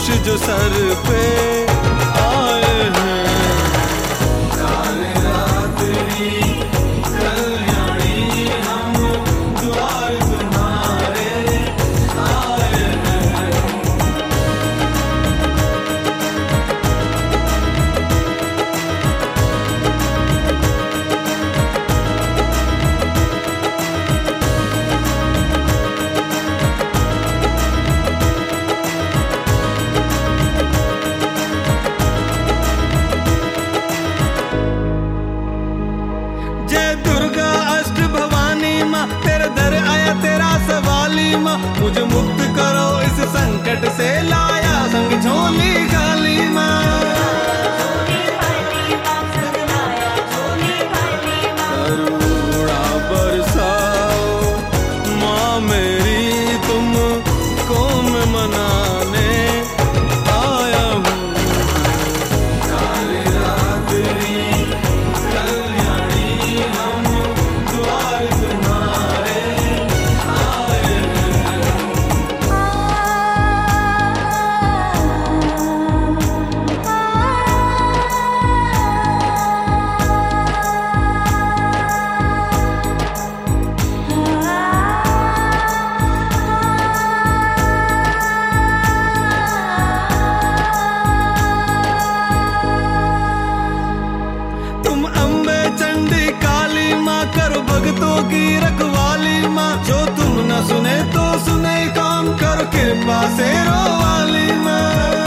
धनुष जो सर पे आए हैं। काल रात्रि कल्याणी हम द्वार तुम्हारे आए हैं। जय दुर्गा अष्ट भवानी माँ, तेरे दर आया तेरा सवाली माँ। मुझे मुक्त करो इस संकट से, लाया संग झोली खाली माँ। करुणा बरसाओ माँ मेरी, तुमको मैं मनाने आया हूँ। काल रात्रि कल्याणी हम द्वार तुम्हारे आए हैं। तुम अम्बे चंडी काली माँ, करो भक्तों की रखवाली माँ। जो तुम न सुने तो सुने, काम करो कृपा से रो वाली माँ।